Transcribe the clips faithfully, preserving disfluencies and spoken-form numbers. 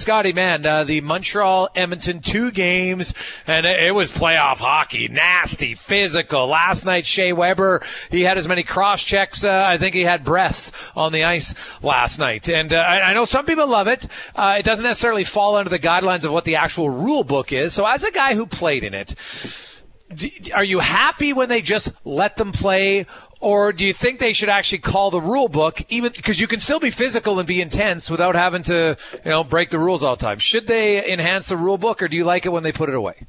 Scotty, man, uh, the Montreal-Edmonton two games, and it, it was playoff hockey. Nasty, physical. Last night, Shea Weber, he had as many cross-checks. Uh, I think he had breaths on the ice last night. And uh, I, I know some people love it. Uh, it doesn't necessarily fall under the guidelines of what the actual rule book is. So as a guy who played in it, do, are you happy when they just let them play? Or do you think they should actually call the rule book, even because you can still be physical and be intense without having to, you know, break the rules all the time? Should they enhance the rule book, or do you like it when they put it away?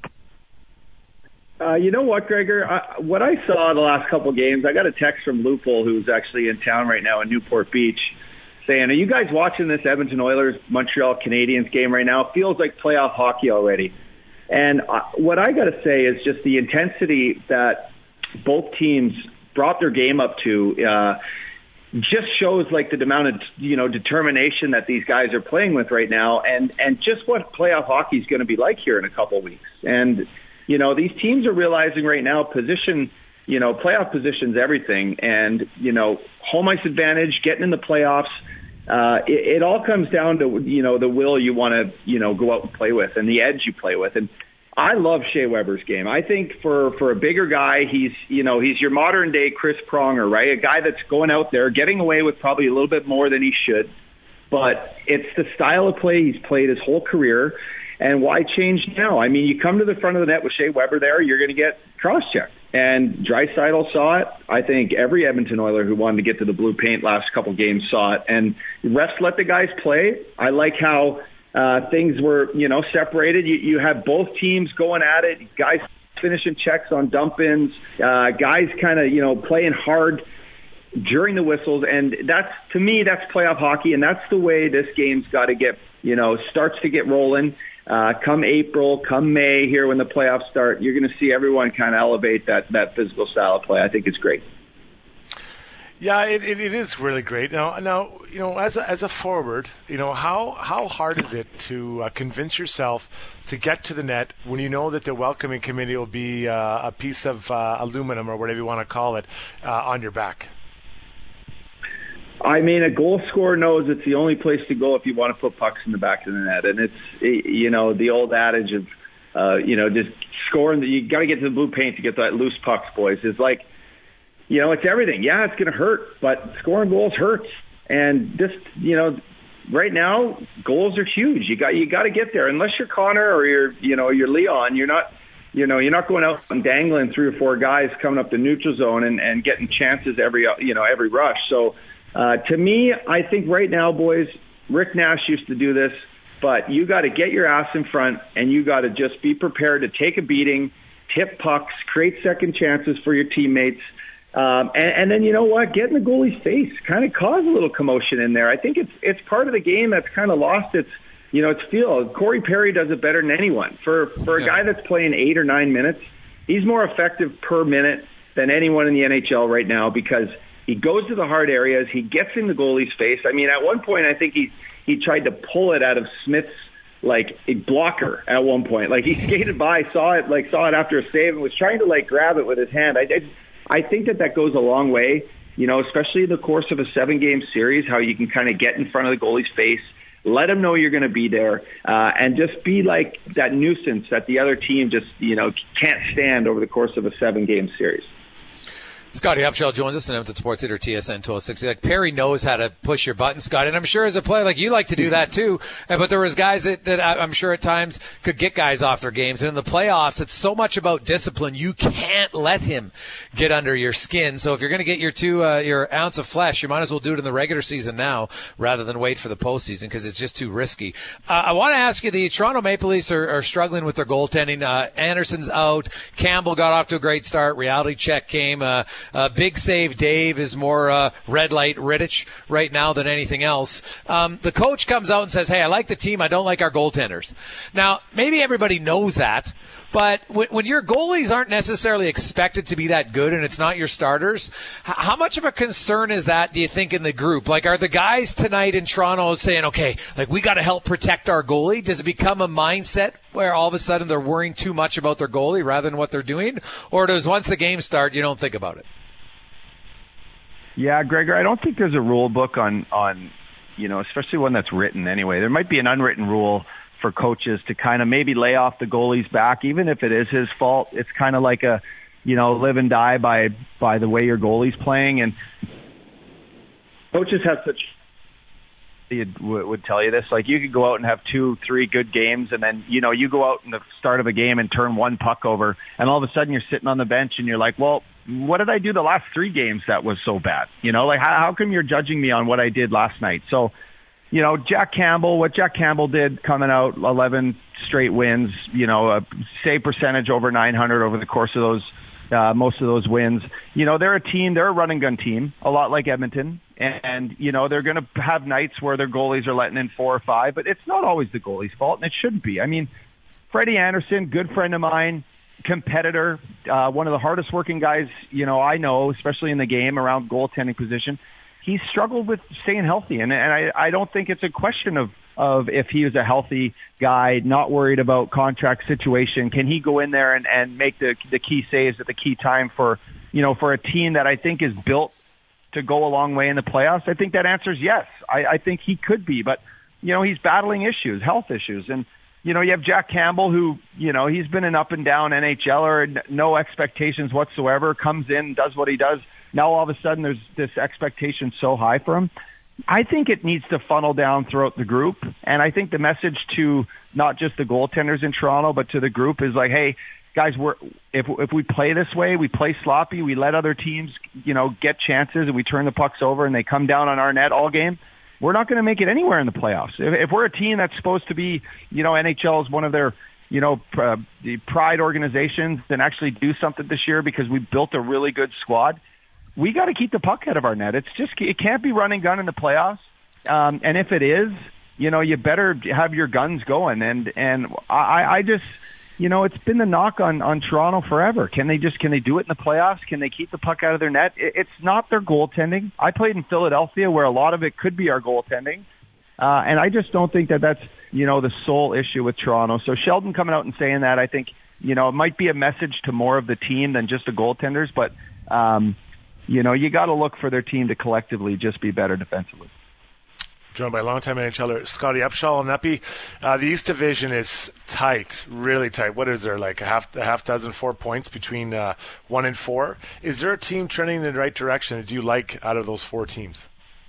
Uh, you know what, Gregor? I, what I saw the last couple of games, I got a text from Lupul, who's actually in town right now in Newport Beach, saying, "Are you guys watching this Edmonton Oilers Montreal Canadiens game right now? It feels like playoff hockey already." And uh, what I got to say is just the intensity that both teams brought their game up to uh, just shows like the amount of, you know, determination that these guys are playing with right now, and, and just what playoff hockey is going to be like here in a couple of weeks. And, you know, these teams are realizing right now position, you know, playoff position's everything. And, you know, home ice advantage, getting in the playoffs, uh, it, it all comes down to, you know, the will you want to, you know, go out and play with and the edge you play with. And I love Shea Weber's game. I think for, for a bigger guy, he's, you know, he's your modern day Chris Pronger, right? A guy that's going out there, getting away with probably a little bit more than he should. But it's the style of play he's played his whole career. And why change now? I mean, you come to the front of the net with Shea Weber there, you're going to get cross-checked. And Draisaitl saw it. I think every Edmonton Oiler who wanted to get to the blue paint last couple games saw it. And refs let the guys play. I like how Uh, things were, you know, separated. You, you had both teams going at it, guys finishing checks on dump-ins, uh, guys kind of, you know, playing hard during the whistles. And that's, to me, that's playoff hockey, and that's the way this game's got to get, you know, starts to get rolling. Uh, come April, come May here when the playoffs start, you're going to see everyone kind of elevate that, that physical style of play. I think it's great. Yeah, it, it, it is really great. Now, now, you know, as a, as a forward, you know, how how hard is it to uh, convince yourself to get to the net when you know that the welcoming committee will be uh, a piece of uh, aluminum or whatever you want to call it uh, on your back? I mean, a goal scorer knows it's the only place to go if you want to put pucks in the back of the net, and it's, you know, the old adage of, uh, you know, just scoring. The, you got to get to the blue paint to get that loose pucks, boys. Is like. You know, it's everything. Yeah, it's going to hurt, but scoring goals hurts. And this, you know, right now, goals are huge. You got you got to get there. Unless you're Connor or you're, you know, you're Leon, you're not, you know, you're not going out and dangling three or four guys coming up the neutral zone and, and getting chances every, you know, every rush. So, uh, to me, I think right now, boys, Rick Nash used to do this, but you got to get your ass in front and you got to just be prepared to take a beating, tip pucks, create second chances for your teammates. Um, and, and then, you know what, get in the goalie's face, kind of cause a little commotion in there. I think it's it's part of the game that's kind of lost its, you know, its feel. Corey Perry does it better than anyone. For for a yeah. guy that's playing eight or nine minutes, he's more effective per minute than anyone in the N H L right now because he goes to the hard areas, he gets in the goalie's face. I mean, at one point, I think he he tried to pull it out of Smith's like a blocker at one point. Like he skated by, saw it, like saw it after a save, and was trying to like grab it with his hand. I did. I think that that goes a long way, you know, especially in the course of a seven-game series, how you can kind of get in front of the goalie's face, let him know you're going to be there, uh, and just be like that nuisance that the other team just, you know, can't stand over the course of a seven-game series. Scotty Upshall joins us in Edmonton Sports Leader T S N twelve sixty. Like Perry knows how to push your button, Scott, and I'm sure as a player, like you like to do that too. But there was guys that, that I'm sure at times could get guys off their games. And in the playoffs, it's so much about discipline. You can't let him get under your skin. So if you're going to get your two, uh, your ounce of flesh, you might as well do it in the regular season now rather than wait for the postseason because it's just too risky. Uh, I want to ask you: the Toronto Maple Leafs are, are struggling with their goaltending. Uh, Anderson's out. Campbell got off to a great start. Reality check came. Uh, Uh, big save Dave is more uh, red light Rittich right now than anything else. Um, the coach comes out and says, hey, I like the team. I don't like our goaltenders. Now, maybe everybody knows that, but when, when your goalies aren't necessarily expected to be that good and it's not your starters, h- how much of a concern is that, do you think, in the group? Like, are the guys tonight in Toronto saying, okay, like we got to help protect our goalie? Does it become a mindset where all of a sudden they're worrying too much about their goalie rather than what they're doing? Or does once the game starts, you don't think about it? Yeah, Gregor, I don't think there's a rule book on, on you know, especially one that's written anyway. There might be an unwritten rule for coaches to kind of maybe lay off the goalie's back, even if it is his fault. It's kind of like a, you know, live and die by by the way your goalie's playing. And coaches have such, would tell you this, like you could go out and have two, three good games, and then, you know, you go out in the start of a game and turn one puck over, and all of a sudden you're sitting on the bench and you're like, well, what did I do the last three games that was so bad? You know, like how, how come you're judging me on what I did last night? So, you know, Jack Campbell, what Jack Campbell did coming out, eleven straight wins, you know, a save percentage over nine hundred over the course of those, uh, most of those wins. You know, they're a team, they're a run and gun team, a lot like Edmonton. And, and you know, they're going to have nights where their goalies are letting in four or five, but it's not always the goalie's fault, and it shouldn't be. I mean, Freddie Anderson, good friend of mine, competitor, uh, one of the hardest working guys, you know, I know, especially in the game around goaltending position. He's struggled with staying healthy, and, and I, I don't think it's a question of, of if he was a healthy guy, not worried about contract situation. Can he go in there and, and make the the key saves at the key time for, you know, for a team that I think is built to go a long way in the playoffs? I think that answer is yes. I, I think he could be, but, you know, he's battling issues, health issues. And, you know, you have Jack Campbell who, you know, he's been an up and down NHLer, no expectations whatsoever, comes in, does what he does. Now all of a sudden there's this expectation so high for him. I think it needs to funnel down throughout the group. And I think the message to not just the goaltenders in Toronto, but to the group is like, hey, guys, we're, if if we play this way, we play sloppy, we let other teams, you know, get chances, and we turn the pucks over and they come down on our net all game, we're not going to make it anywhere in the playoffs. If, if we're a team that's supposed to be, you know, N H L is one of their, you know, uh, the pride organizations, then actually do something this year because we built a really good squad, we got to keep the puck out of our net. It's just, it can't be run and gun in the playoffs. Um, and if it is, you know, you better have your guns going. And, and I, I just, you know, it's been the knock on, on Toronto forever. Can they just, can they do it in the playoffs? Can they keep the puck out of their net? It, it's not their goaltending. I played in Philadelphia where a lot of it could be our goaltending. Uh, and I just don't think that that's, you know, the sole issue with Toronto. So Sheldon coming out and saying that, I think, you know, it might be a message to more of the team than just the goaltenders, but, um, you know, you got to look for their team to collectively just be better defensively. Joined by longtime NHLer Scotty Upshall and Uppy. Uh, the East Division is tight, really tight. What is there, like a half a half dozen, four points between uh, one and four? Is there a team trending in the right direction that you like out of those four teams?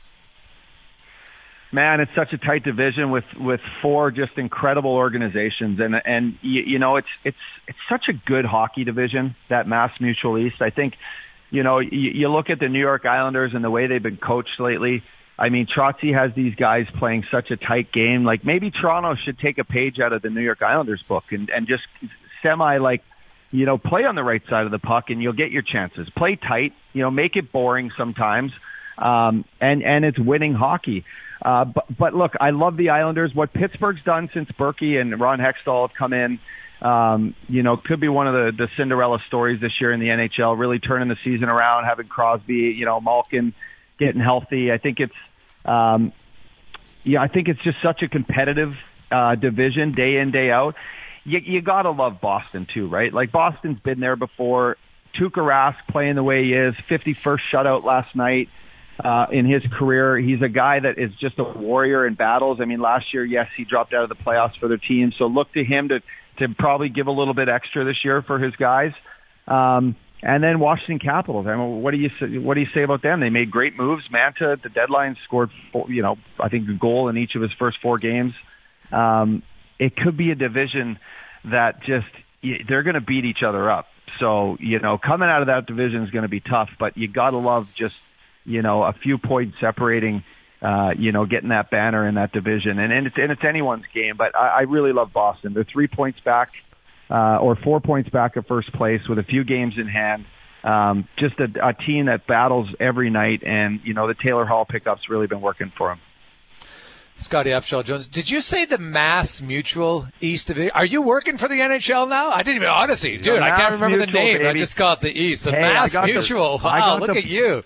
Man, it's such a tight division with, with four just incredible organizations, and and you, you know it's it's it's such a good hockey division, that Mass Mutual East. I think, you know, you, you look at the New York Islanders and the way they've been coached lately. I mean, Trotzy has these guys playing such a tight game. Like, maybe Toronto should take a page out of the New York Islanders book and, and just semi, like, you know, play on the right side of the puck and you'll get your chances. Play tight, you know, make it boring sometimes, um, and, and it's winning hockey. Uh, but, but look, I love the Islanders. What Pittsburgh's done since Berkey and Ron Hextall have come in, um, you know, could be one of the, the Cinderella stories this year in the N H L, really turning the season around, having Crosby, you know, Malkin getting healthy. I think it's, um, yeah, I think it's just such a competitive uh, division day in, day out. You, you gotta love Boston too, right? Like, Boston's been there before. Tuukka Rask playing the way he is, fifty-first shutout last night uh, in his career. He's a guy that is just a warrior in battles. I mean, last year, yes, he dropped out of the playoffs for their team, so look to him to to probably give a little bit extra this year for his guys. Um, And then Washington Capitals. I mean, what do you say, what do you say about them? They made great moves. Manta at the deadline scored, four, you know, I think a goal in each of his first four games. Um, it could be a division that just they're going to beat each other up. So, you know, coming out of that division is going to be tough. But you got to love just, you know, a few points separating, uh, you know, getting that banner in that division. And, and it's and it's anyone's game. But I, I really love Boston. They're three points back. Uh, or four points back at first place with a few games in hand. Um, just a, a team that battles every night, and, you know, the Taylor Hall pickup's really been working for him. Scotty Upshall Jones, did you say the Mass Mutual East Division? Are you working for the N H L now? I didn't even, honestly, dude, I can't remember Mutual, the name. Baby. I just call it the East. The hey, Mass Mutual. The, wow, look the, at you.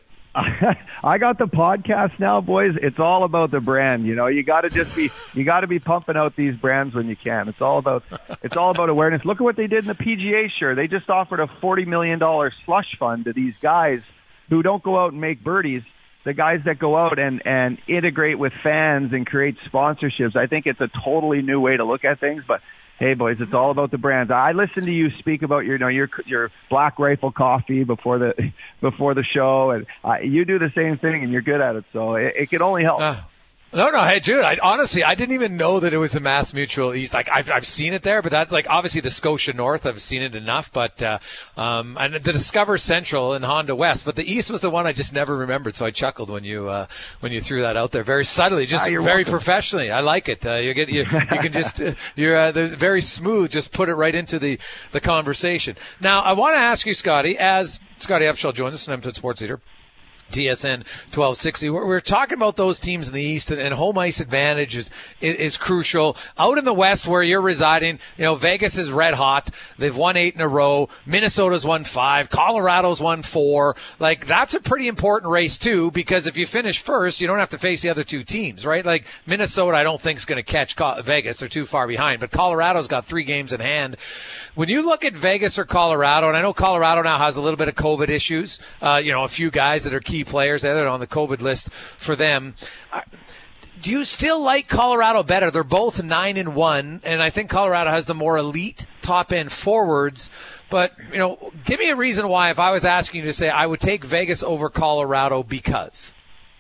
I got the podcast now, boys. It's all about the brand. You know, you got to just be, you got to be pumping out these brands when you can. It's all about, it's all about awareness. Look at what they did in the P G A. Sure, they just offered a forty million dollars slush fund to these guys who don't go out and make birdies. the guys that go out and, and integrate with fans and create sponsorships. I think it's a totally new way to look at things, but hey, boys, it's all about the brands. I listened to you speak about your, you know, your your Black Rifle coffee before the before the show, and uh, you do the same thing, and you're good at it. So it, it can only help. Uh. No, no, hey, Jude, I, honestly, I didn't even know that it was a Mass Mutual East. Like, I've, I've seen it there, but that's like, obviously the Scotia North, I've seen it enough, but, uh, um, and the Discover Central and Honda West, but the East was the one I just never remembered, so I chuckled when you, uh, when you threw that out there very subtly, just ah, very welcome. Professionally. I like it. Uh, you get, you, you can just, uh, you're, uh, very smooth, just put it right into the, the conversation. Now, I want to ask you, Scotty, as Scotty Upshall joins us, an Edmonton Sports Leader, T S N twelve sixty. We're, we're talking about those teams in the East, and, and home ice advantage is, is is crucial. Out in the West, where you're residing, you know, Vegas is red hot. They've won eight in a row. Minnesota's won five. Colorado's won four. Like, that's a pretty important race too, because if you finish first, you don't have to face the other two teams, right? Like, Minnesota, I don't think is going to catch Vegas. They're too far behind. But Colorado's got three games in hand. When you look at Vegas or Colorado, and I know Colorado now has a little bit of COVID issues, uh, you know, a few guys that are key players that are on the COVID list for them. Do you still like Colorado better? They're both nine and one, and I think Colorado has the more elite top end forwards. But, you know, give me a reason why, if I was asking you to say I would take Vegas over Colorado, because.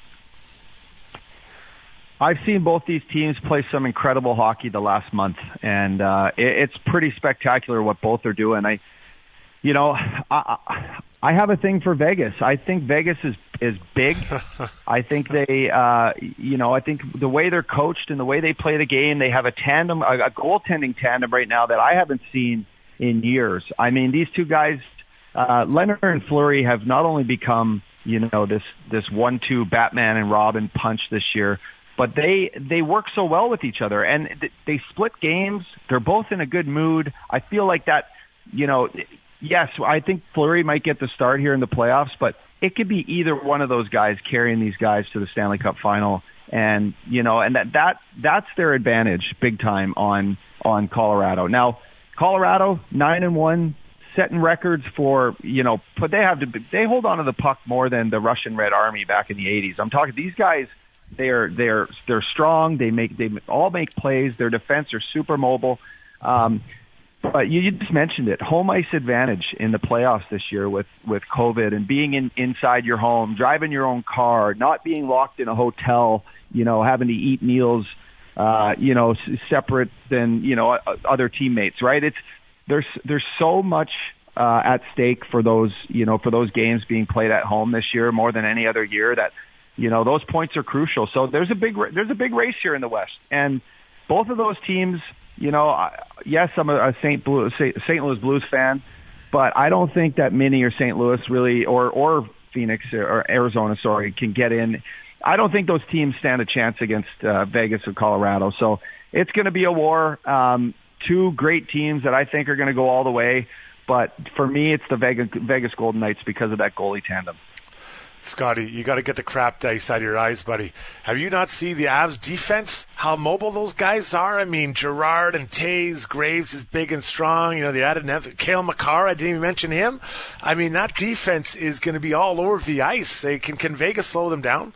I've seen both these teams play some incredible hockey the last month, and uh, it, it's pretty spectacular what both are doing. I, you know, I, I have a thing for Vegas. I think Vegas is is big. I think they, uh, you know, I think the way they're coached and the way they play the game, they have a tandem, a, a goaltending tandem right now that I haven't seen in years. I mean, these two guys, uh, Leonard and Fleury, have not only become, you know, this this one two Batman and Robin punch this year, but they they work so well with each other, and th- they split games. They're both in a good mood. I feel like that, you know. Yes, I think Fleury might get the start here in the playoffs, but it could be either one of those guys carrying these guys to the Stanley Cup final, and you know, and that that that's their advantage, big time on on Colorado. Now, Colorado nine and one, setting records for, you know, but they have to they hold on to the puck more than the Russian Red Army back in the eighties. I'm talking these guys. They are they're they're strong. They make they all make plays. Their defense are super mobile. Um, But you, you just mentioned it, home ice advantage in the playoffs this year with, with COVID and being in, inside your home, driving your own car, not being locked in a hotel, you know, having to eat meals, uh, you know, s- separate than, you know, other teammates, right? It's, there's, there's so much, uh, at stake for those, you know, for those games being played at home this year more than any other year that, you know, those points are crucial. So there's a big, there's a big race here in the West, and both of those teams, you know, yes, I'm a Saint Saint Louis Blues fan, but I don't think that Minnie or Saint Louis really, or or Phoenix or Arizona, sorry, can get in. I don't think those teams stand a chance against uh, Vegas or Colorado. So it's going to be a war. Um, two great teams that I think are going to go all the way. But for me, it's the Vegas, Vegas Golden Knights because of that goalie tandem. Scotty, you got to get the crap dice out of your eyes, buddy. Have you not seen the Avs defense? How mobile those guys are? I mean, Gerard and Taves, Graves is big and strong. You know, they added Nev- Cale Makar. I didn't even mention him. I mean, that defense is going to be all over the ice. They can, can Vegas slow them down?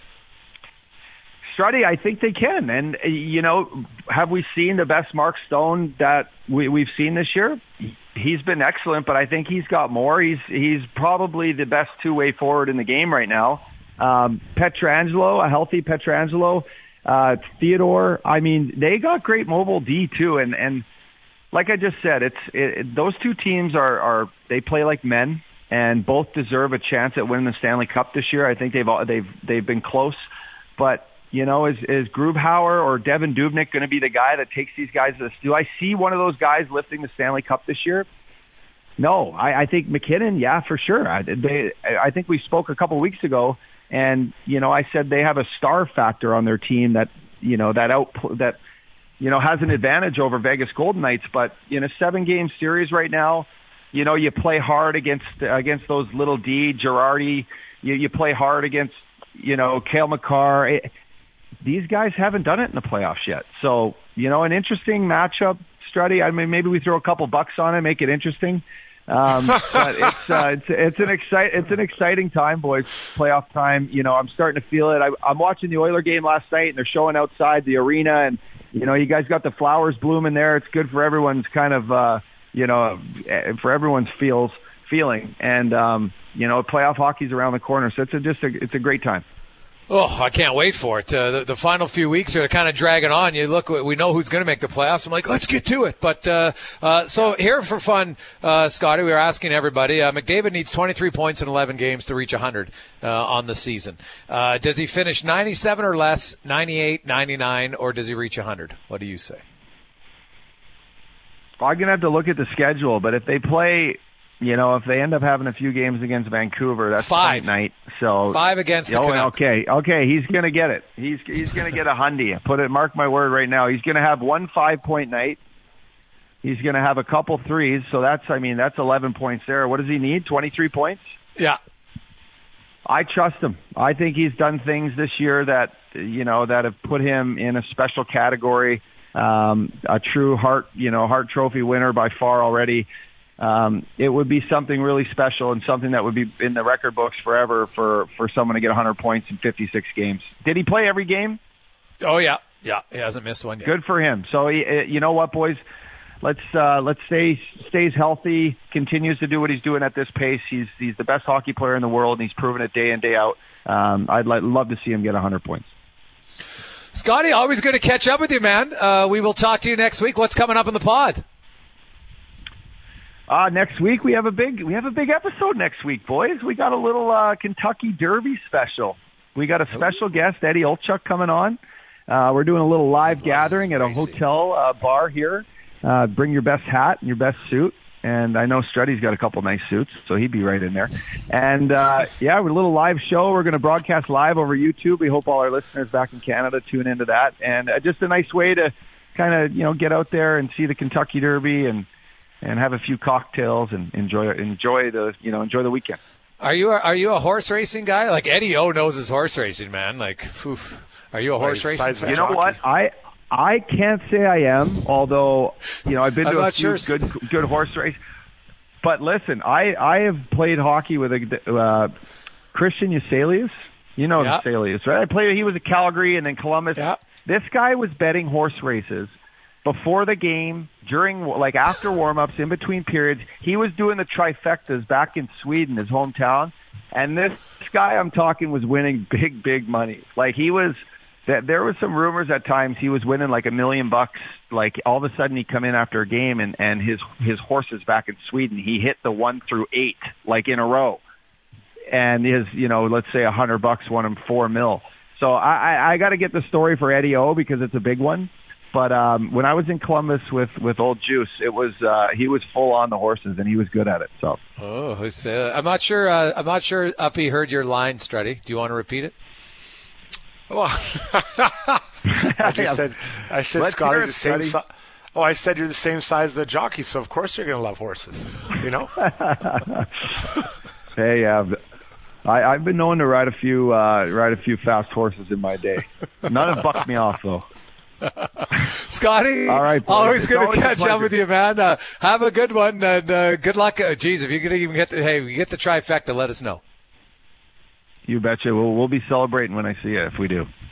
Struddy, I think they can. And, you know, have we seen the best Mark Stone that we, we've seen this year? He's been excellent, but I think he's got more. He's he's probably the best two-way forward in the game right now. Um, Pietrangelo, a healthy Pietrangelo, uh, Theodore. I mean, they got great mobile D too. And, and like I just said, it's it, those two teams are, are they play like men, and both deserve a chance at winning the Stanley Cup this year. I think they've they've they've been close, but. You know, is, is Grubauer or Devin Dubnyk going to be the guy that takes these guys to this? Do I see one of those guys lifting the Stanley Cup this year? No, I, I think McKinnon, yeah, for sure. I, they, I think we spoke a couple weeks ago, and, you know, I said they have a star factor on their team that, you know, that out, that, you know, has an advantage over Vegas Golden Knights. But in a seven-game series right now, you know, you play hard against against those little D, Girardi. You, you play hard against, you know, Cale Makar. It, These guys haven't done it in the playoffs yet. So, you know, an interesting matchup, Struddy. I mean, maybe we throw a couple bucks on it, make it interesting. Um, but it's uh, it's it's an excite it's an exciting time, boys. Playoff time. You know, I'm starting to feel it. I, I'm watching the Oiler game last night, and they're showing outside the arena, and you know, you guys got the flowers blooming there. It's good for everyone's kind of uh, you know, for everyone's feels feeling, and um, you know, playoff hockey's around the corner, so it's a, just a it's a great time. Oh, I can't wait for it. Uh, the, the final few weeks are kind of dragging on. You look, we know who's going to make the playoffs. I'm like, let's get to it. But uh, uh, so here for fun, uh, Scotty, we were asking everybody. Uh, McDavid needs twenty-three points in eleven games to reach one hundred uh, on the season. Uh, does he finish ninety-seven or less, ninety-eight, ninety-nine, or does he reach one hundred? What do you say? Well, I'm going to have to look at the schedule, but if they play, you know, if they end up having a few games against Vancouver, that's five night. So five against the oh, Canucks. Okay, okay, he's going to get it. He's he's going to get a hundy. Put it, mark my word right now. He's going to have one five-point night. He's going to have a couple threes. So that's, I mean, that's eleven points there. What does he need? twenty-three points? Yeah. I trust him. I think he's done things this year that, you know, that have put him in a special category. Um, a true Hart, you know, Hart Trophy winner by far already. Um, it would be something really special and something that would be in the record books forever for, for someone to get one hundred points in fifty-six games. Did he play every game? Oh, yeah. Yeah, he hasn't missed one yet. Good for him. So, he, you know what, boys? Let's uh, let's stay stays healthy, continues to do what he's doing at this pace. He's he's the best hockey player in the world, and he's proven it day in, day out. Um, I'd like, love to see him get one hundred points. Scotty, always good to catch up with you, man. Uh, we will talk to you next week. What's coming up in the pod? Uh, next week we have a big we have a big episode next week, boys. We got a little uh, Kentucky Derby special. We got a special guest, Eddie Olchuk, coming on. Uh, we're doing a little live gathering at a hotel uh, bar here. Uh, bring your best hat and your best suit. And I know Struddy's got a couple nice suits, so he'd be right in there. And, uh, yeah, we're a little live show. We're going to broadcast live over YouTube. We hope all our listeners back in Canada tune into that. And uh, just a nice way to kind of, you know, get out there and see the Kentucky Derby and, and have a few cocktails and enjoy, enjoy the, you know, enjoy the weekend. Are you a, are you a horse racing guy? Like Eddie O knows his horse racing, man. Like, oof. Are you a horse racing fan? You know what? I, I can't say I am, although, you know, I've been to a few sure. good good horse races. But listen, I, I have played hockey with a uh, Christian Yuselius. You know yeah. Yuselius, right? I played. He was at Calgary and then Columbus. Yeah. This guy was betting horse races before the game, during, like after warm-ups, in between periods. He was doing the trifectas back in Sweden, his hometown. And this guy I'm talking was winning big, big money. Like he was... That there was some rumors at times he was winning like a million bucks. Like all of a sudden he'd come in after a game and, and his, his horses back in Sweden, he hit the one through eight, like in a row. And his, you know, let's say a hundred bucks won him four mil. So I, I, I got to get the story for Eddie O because it's a big one. But, um, when I was in Columbus with, with old Juice, it was, uh, he was full on the horses and he was good at it. So, oh, uh, I'm not sure, uh, I'm not sure Uppy heard your line, Struddy. Do you want to repeat it? Well, I just said, I said Scotty's the same size. Oh, I said you're the same size as the jockey, so of course you're going to love horses, you know? Hey, uh, I, I've been known to ride a few uh, ride a few fast horses in my day. None have bucked me off, though. Scotty, all right, always good to catch up with you, man. Uh, have a good one, and uh, good luck. Uh, geez, if you're going to even get the, hey, we get the trifecta, let us know. You betcha. We'll, we'll be celebrating when I see you if we do.